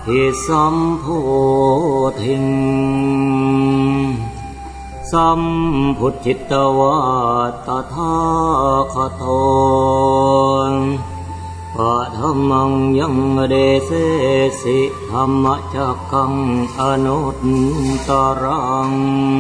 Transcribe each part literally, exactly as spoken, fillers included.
ทิสัมโพธิงสัมพุทธิตวาตถาคโตปะธัมมังยังเดเสสิธัมมจักขังอนุตตรัง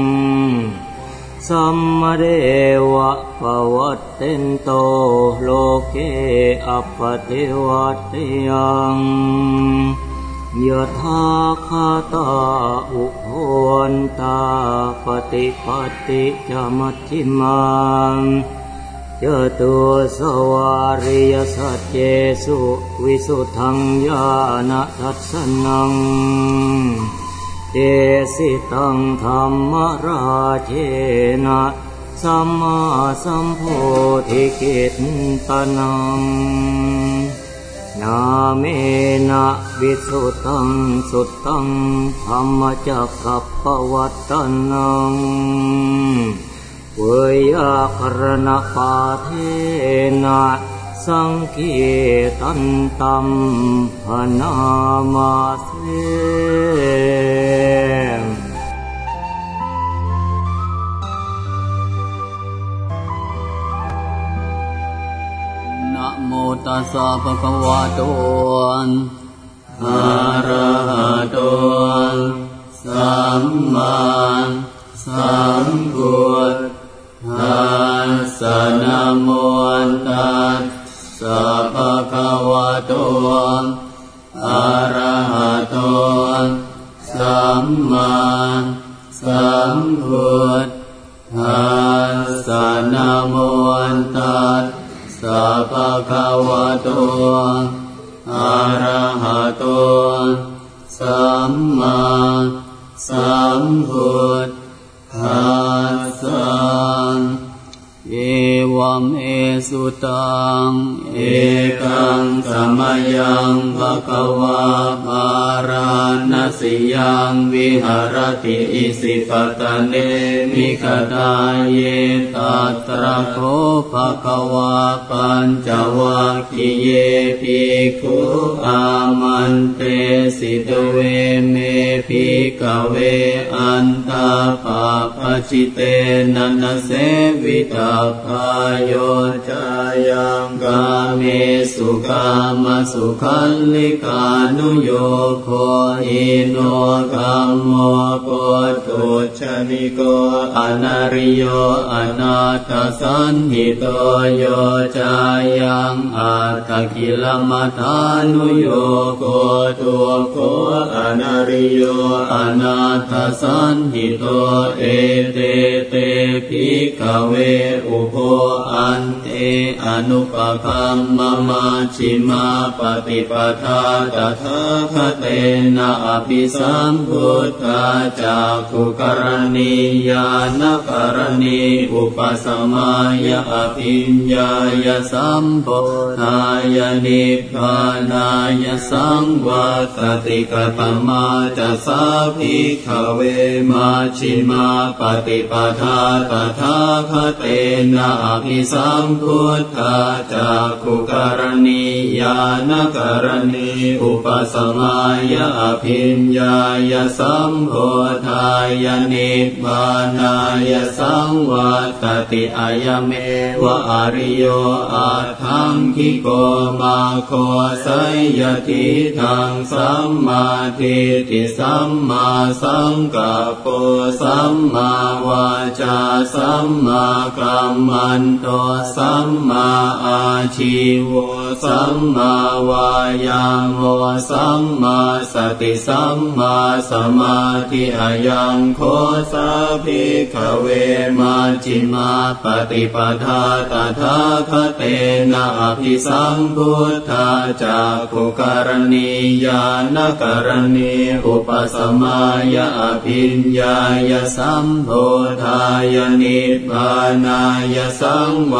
สัมมาเดวะปวัตตินโตโลเกอัปปติวัตติยังยะถาคาตาอุโภนตาปฏิปัตติจมัชฌิมังจตุสวาริยสัจเจสุวิสุทธังญาณทัสสนังเตสิตังธัมมราเชนะสัมมาสัมโพธิกิตตนังนาเมนะวิสุทธังสุตตังธัมมจักขัปปวัตตันังเวยากรณปาเทนะสังคีตันตัมพนามาเสนะโมตัสสะภะคะวะโตอะระหะโตสัมมาสัมพุทธัสสะนะโมตัสสะภะคะวะโตอะระหะโตสัมมาสัมพุทธัสสะนะโมตัสสะภะคะวะโตอะระหะโตสัมมาสัมพุทธัสสะเอวัมเอสุตังเอกังสมยังภควาปาราณสียังวิหารติอิสิปตะเนมิคทาเยตัตระโคภควาปัญจวัคคีเยภิกขุอามันเตสิตเวเมภิกขเวอันตาปาปจิเตนะนะเสวิตาคายโยจายังกาเมสุกามสุขัลลิกานุโยโคอิโนกัมโมโกตุชนิโกอนาริโยอนาถสันหิโตโยจายังอัตถกิลมัฏฐานุโยโกตุโกอนาริโยอนาถสันหิโตเอเตเตภิกขเวอุโภอันเตอนุปคัมมะมาชิมาปฏิปทาตถาคเตนะอภิสัมพุทธาจักขุกรณีญาณกรณีอุปสมัยอภิญญายสัมโพธายนิพพานายสังวาสติกตมาจะสาภิกขเวมาชิมาปฏิปทาตถาคเตนะอภิสัมพุทธาจักขุกรณีญาณกรณีอุปสมัยอภิญญายสัมโพธายนิพพานายสังวาสติอายเมวะอริโยอาทังคิโกมาโคสัยยติทังสัมมาทิฏฐิสัมมาสังกัปโปสัมมาวาจาสัมมากัมมันโตสัมมาอาชีวะสัมมาวายามะสัมมาสติสัมมาสมาธิอายังโคสัพพิกขเวมัชฌิมาปฏิปทาตถาคเตนะอภิสัมพุทธาจักขุกรณีญาณกรณีอุปสมัยอภิญญายสัมโพธายนิพพานายสังวาส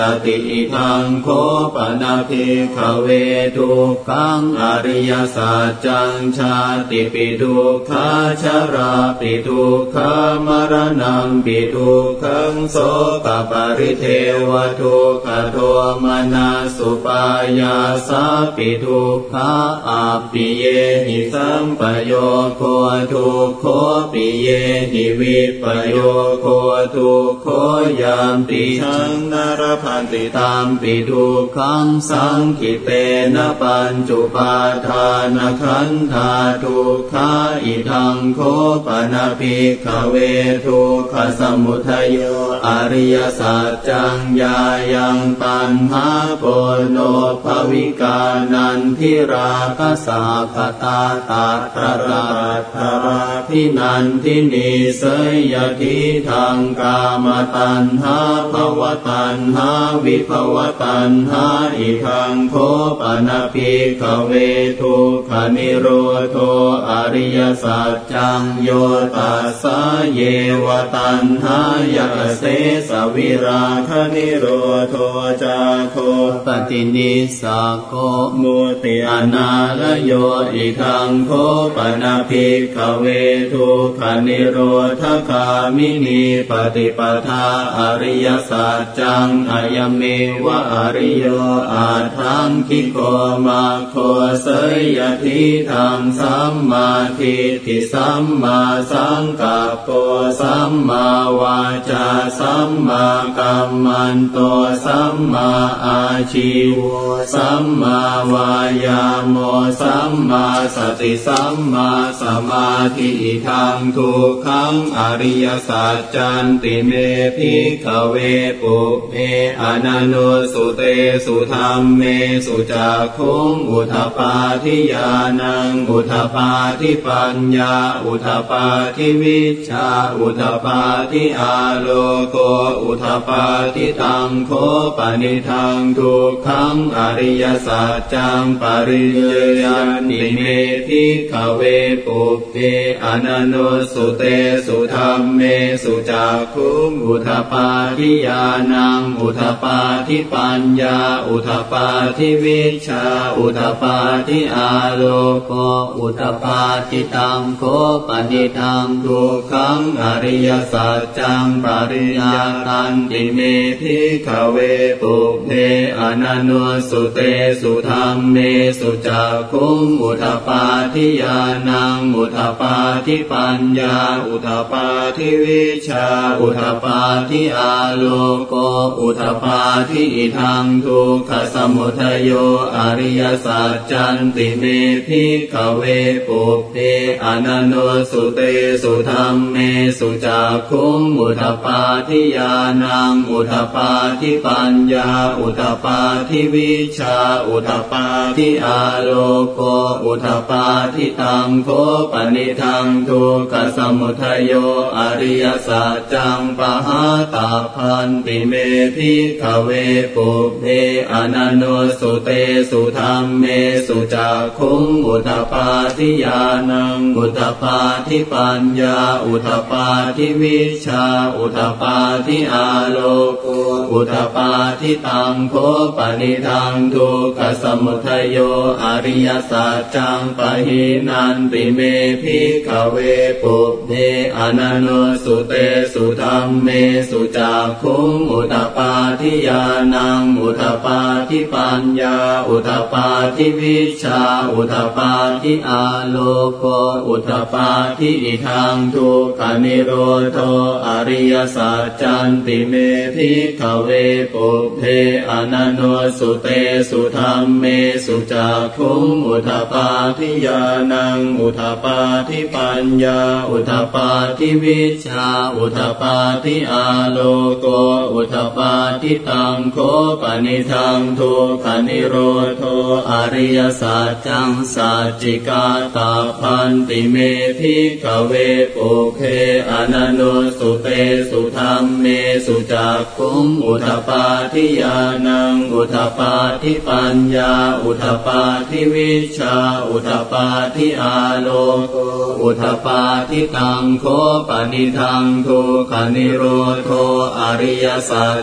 ติอิทังโคปนาภิกขเวทุกขังอริยสัจจังชาติปิทุกขาชราปิทุกขามรณังปิทุกขังโสกปริเทวทุกขโทมนัสสุปายาสาปิทุกขาอาปิเยหิสัมปโยโคทุกโคปิเยหิวิปโยโคทุกโคยามปิชังนรพันติตามปิทุกขังสังคิเตนะปัญจุปาทานขันธาทุกขาอิทังโคปนาภิกขเวทุกขสมุทัยโยอริยสัจจังญายังปัญหาโพโนภวิกานันทิราคสาคตาตาตระตระพินันทินีเสยทิทังกามตัณหาภวตัณหาวิภวตัณหาอิทังโคปนาภิกขเวทุกขนิโรโธอริยสัจจังโยตัสสะเยวตัณหายะเสสวิราคนิโรโธจาโคปฏินิสาโคมุติอนาลโยอิทังโคปนาภิกขเวทุกขนิโรธคามินีปฏิปทาอริยสัจจังอายเมวะอริโยอาทังคิโกมาโคเสยทิทังสัมมาทิฏฐิสัมมาสังกัปโปสัมมาวาจาสัมมากัมมันโตสัมมาอาชีวสัมมาวายาโมสัมมาสติสัมมาสมาธิทังทุกขังอริยสัจจันติเมภิกขเวปุเพอนันโนสุเตสุธรรมเมสุจักขุงอุทปาทิญาณังอุทปาทิปัญญาอุทปาทิวิชชาอุทปาทิอาโลโกอุทปาทิตังโคปนิทังทุกขังอริยสัจจังปริยยันติเมภิกขเวปุเพอนันโนสุเตสุธรรมเมสุจักขุงอุทปาทิญาณังอุทปาทิปัญญาอุทปาทิวิชชาอุทปาทิอาโลโกอุทปาทิตังโคปนิทังทุกขังอริยสัจจังปริยาตันติเมภิกขเวปุเพอนันโนสุเตสุธรรมเมสุจักขุงอุทปาทิญาณังอุทปาทิปัญญาอุทปาทิวิชชาอุทปาทิอาโลโกอุทปาทิอิทังทุกขสมุทัยโยอริยสัจจันติเมภิกขเวปุเพอนันโนสุเตสุธรรมเมสุจักขุงอุทปาทิญาณังอุทปาทิปัญญาอุทปาทิวิชชาอุทปาทิอาโลโกอุทปาทิตังโคปนิทังทุกขสมุทัยโยอริยสัจจังปหาตาพันติเมภิกขเวปุเพอนันโนสุเตสุธรรมเมสุจักขุงอุทปาทิญาณังอุทปาทิปัญญาอุทปาทิวิชชาอุทปาทิอาโลโกอุทปาทิตังโคปนิทังทุกขสมุทัยโยอริยสัจจังปหินันติเมภิกขเวปุเพอนันโนสุเตสุธรรมเมสุจักขุงอุทปาทิญาณังอุทปาทิปัญญาอุทปาทิวิชชาอุทปาทิอาโลโกอุทปาทิอิทังทุกขนิโรโธอริยสัจจันติเมภิกขเวปุเพอนันโนสุเตสุธรรมเมสุจักขุงอุทปาทิญาณังอุทปาทิปัญญาอุทปาทิวิชชาอุทปาทิอาโลโกอุทปาทิตังโคปนิทังทุกขนิโรโธอริยสัจจังสัจจิกาตาพันติเมภิกขเวปุเพอนันโนสุเตสุธรรมเมสุจักขุงอุทปาทิญาณังอุทปาทิปัญญาอุทปาทิวิชชาอุทปาทิอาโลโกอุทปาทิตังโคปนิทังทุกขนิโรโธอริยสัจจัง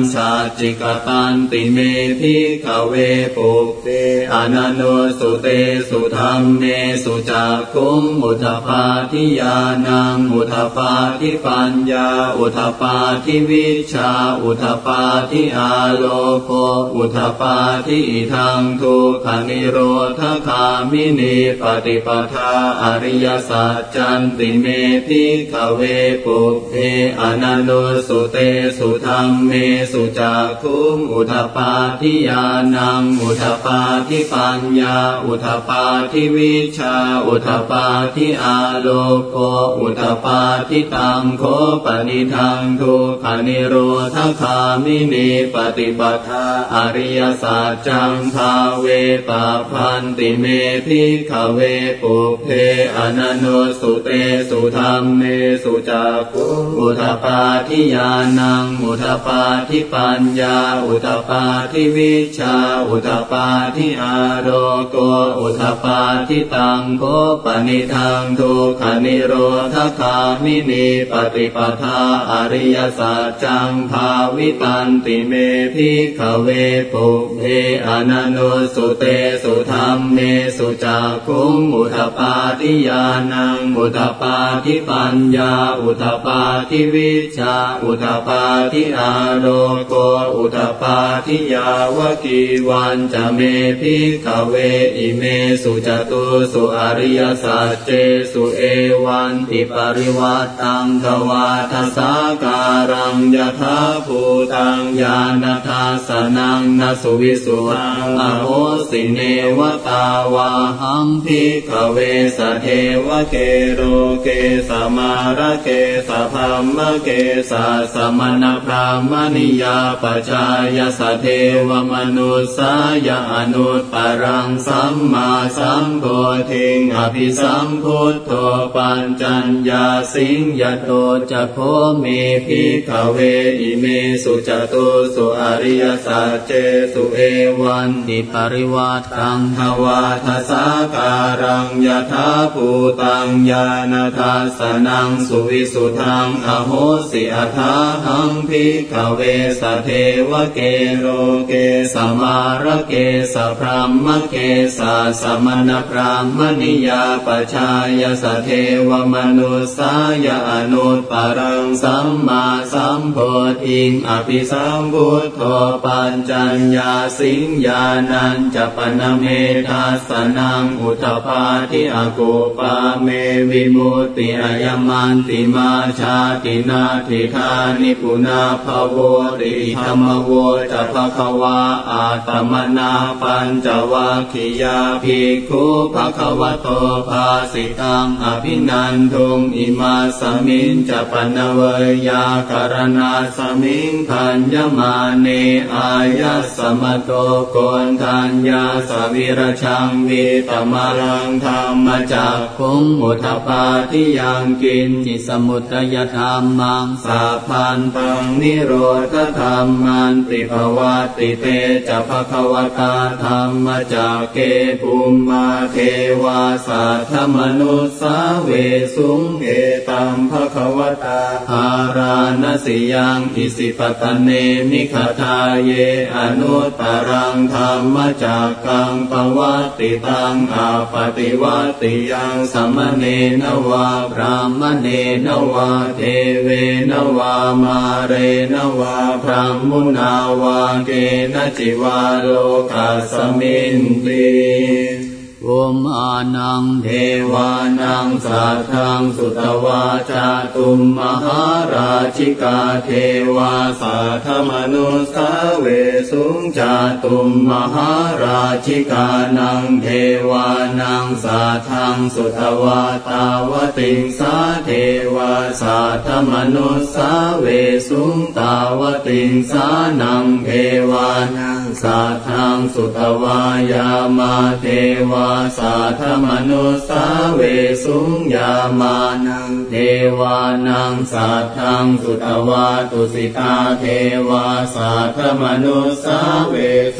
ชาจิกตันติเมภิกขเวปุเตอนันโนสุเตสุธรรมเมสุจักขุงอุทปาทิญาณังอุทปาทิปัญญาอุทปาทิวิชชาอุทปาทิอาโลโกอุทปาทิอิทังทุกขนิโรธคามินีปฏิปทาอริยสัจจันติเมภิกขเวปุเพอนันโนสุเตสุธรรมเมสุจักขุงอุทปาทิญาณังอุทปาทิปัญญาอุทปาทิวิชชาอุทปาทิอาโลโกอุทปาทิตังโคปนิทังทุกขนิโรธคามินีปฏิปทาอริยสัจจังภาเวปะพันติเมภิกขเวปุเพอนันโนสุเตสุธรรมเมสุจักขุงอุทปาทิญาณังอุทปาทิปัญญาอุทปาทิวิชชาอุทปาทิอาโรโกอุทปาทิตังโคปนิทังทุกขนิโรธคามินีปฏิปทาอริยสัจจังภาวิตันติเมภิกขเวปุเพอนันโนสุเตสุธรรมเมสุจักขุงอุทปาทิญาณังอุทปาทิปัญญาอุทปาทิวิชชาอุทปาทิอาโลโกอุทปาทิยาวกีวันจะเมภิกขเวอิเมสุจตุสุอริยสัจเจสุเอวันติปริวัตตังทวาทสาการังยถาภูตังญาณทัสสนังนสุวิสุตังอโหสิเนวตาวาหังภิกขเวสเทวเกโรเกสมาระเกสพรหมเกสสมณพราหมณิยาปชายสเทวมนุสายาอนุตตรังสัมมาสัมโพธิงอภิสัมพุทโธปัญจัญญาสิงยโตจะโพเมภิกขเวอิเมสุจตุสุอริยสัจเจสุเอวันติปริวัตตังทวาทสาการังยถาภูตังญาณทัสสนังสุวิสุทังอโหสิอัฏฐาหังภิกขเวสเทวเกโรเกสมาระเกสพรหมเกสสมณพราหมณิยาปชายสเทวมนุสายาอนุตตรังสัมมาสัมโพธิงอภิสัมพุทโธปัญจัญญาสิงญาณัญจปนเมทัสสนังอุทปาทิอโกปาเมวิมุตติอายมันติมาชาตินาทิธานิปุนาภโวติธรรมโวจะภควาอาตมนาปัญจวัคคียาภิกขุภควโตภาสิตังอภินันทุงอิมาสมิงจะปนเวยาการณาสมิงทัญญมาเนอายะสมโตโกนทัญญาสวิรชังวิตมรังธรรมจักขุงอุทปาทิยังกินจิสมุตยธรรมังสาพันตังนิโรธธรรมันติภวัตติเตจะภควตาธรรมจักเกภูมิมาเทวาสัทธมนุสสาเวสุงเอตัมภควตาหารานสิยังอิสิปตเนมิขทาเยอนุตตรังธรรมจักกังปวัตติตังอาปฏิวัตติยังสมเนนวาพรามเนนวาเทเวนวามาเรนวาพรหมุนาวาเกณจิวาโลกัสสมินติอุมอานังเทวานังสัทธังสุตวาจาตุมมหาราชิกาเทวาสัทธมนุสสาเวสุงจาตุมมหาราชิกานังเทวานังสัทธังสุตวาตาวติงสาเทวาสัทธมนุสสาเวสุงตาวติงสานังเทวานังสัทธังสุตวายามาเทวาสัทธมนุสสาเวสุงยามานังเทวานังสัทธังสุตวาตุสิตาเทวาสัทธมนุสสาเวสุง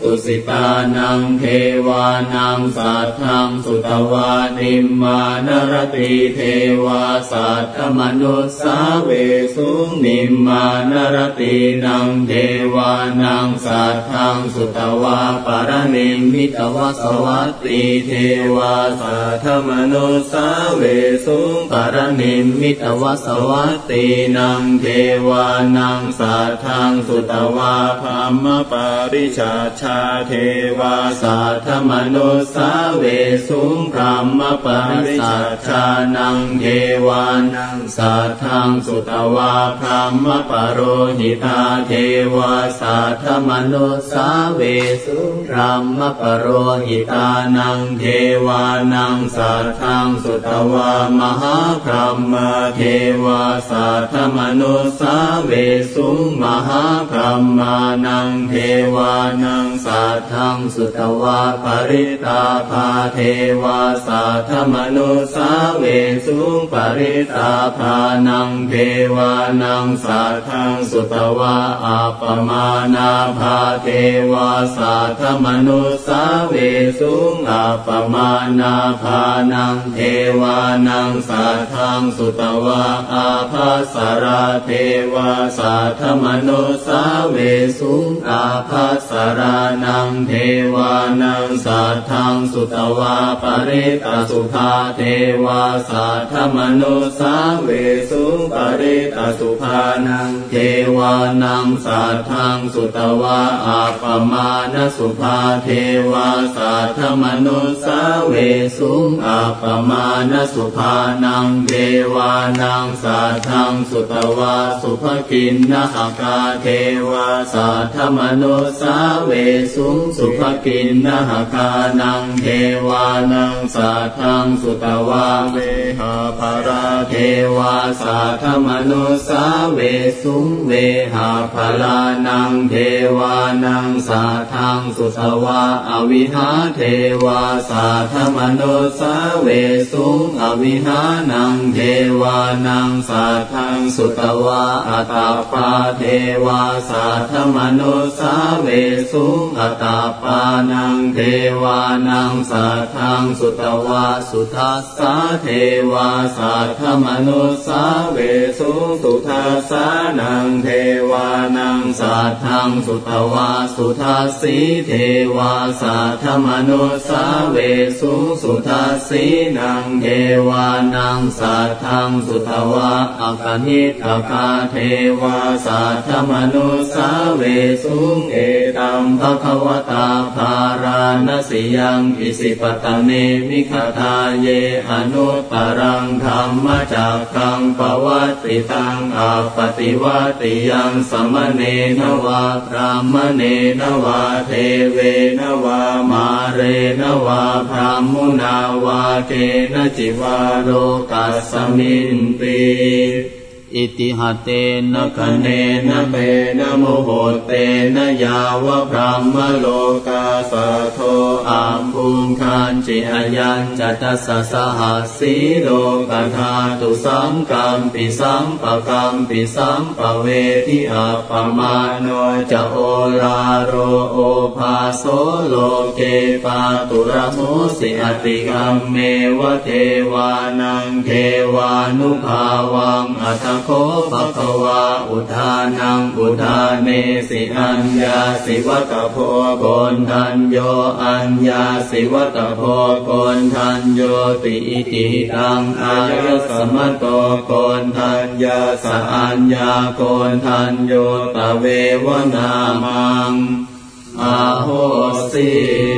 ตุสิตานังเทวานังสัทธังสุตวานิมมานรติเทวาสัทธมนุสสาเวสุนิมมานรตินังเทวานังสัทธังสุตวาปรณิมมิตวสวัตติเทวาสัทธมนุสสาเวสุปรณิมมิตวสวัตตินังเทวานังสัทธังสุตวาธัมมปาริชาชาเทวาสัทธมนุสสาเวสุพรหมปาริชาชานังเทวานังสัทธังสุตวาพรหมปโรหิตาเทวาสัทธมนุสสาเวสุพรหมปโรหิตานังเทวานังสัทธังสุตวามหาพรหมเทวาสัทธมนุสสาเวสุมหาพรหมานังเทวานังสัทธังสุตวาปริตาภาเทวาสัทธมนุสสาเวสุปริตาภานังเทวานังสัทธังสุตวาอัปปมานาภาเทวาสัทธมนุสสาเวสุอัปปมานาภานังเทวานังสัทธังสุตวาอาภัสสราเทวาสัทธมนุสสาเวสุอาภัสสรานังเทวานังสัทธังสุตวาปริตสุภาเทวาสัทธมนุสสาเวสุปริตสุภานังเทวานังสัทธังสุตวาอัปปมาณสุภาเทวาสัทธมนุสสาเวสุอัปปมาณสุภานังเทวานังสัทธังสุตวาสุภกินนะหกาเทวาสัทธมนุสสาเวสุสุภกินนะหกานังเทวานังสัทธังสุตวาเวหาภราเทวาสัทธมนุสสาเวสุเวหาภลานังเทวานังสัทธังสุตวาอวิหาเทวาสัทธมนุสสาเวสุอวิหานังเทวานังสัทธังสุตวาอัตตปาเทวาสัทธมนุสสาเวสุอัตตปานังเทวานังสัทธังสุตวาสุทัสสะเทวาสัทธมนุสสาเวสุสุทัสสะนังเทวานังสัทธังสุตวาสุทัสสีเทวาสัทธมนุสสาเวสุสุทัสสีนังเทวานังสัทธังสุตวาอากนิทกาเทวาสัทธมนุสสาเวสุเอตัมภควตาภาราณสิยังอิสิปตเนมิขทาเยอนุตตรังธรรมจักขังปวัตติตังอาปฏิวัติยังสมเนนวาพรามเนนวาเทเวนวามาเรนวาพรามมุนาวาเกนจิวาโลกัสสมินติอิติหเตนะคะเนนะเปนะโมโหเตนะยาวะพรหมโลกาสัทโธอาภูมิคันจิอายัญจัตสสะหัสสีโลกธาตุสังกัมปิสัมปะกัมปิสัมปะเวทิอัปปมาโนจะโอราโรโอภาโสโลเกปาตุระโมสิอติกัมเมวะเทวานังเทวานุภาวังอัตโคภควาอุทานังอุทาเนสิอัญญาสิวตโพโกนทัญโยอัญญาสิวตโพโกนทัญโยติอิทิตังอายสมโตโกนทัญญาสอัญญาโกนทัญโยตเววนามังอาโหสิ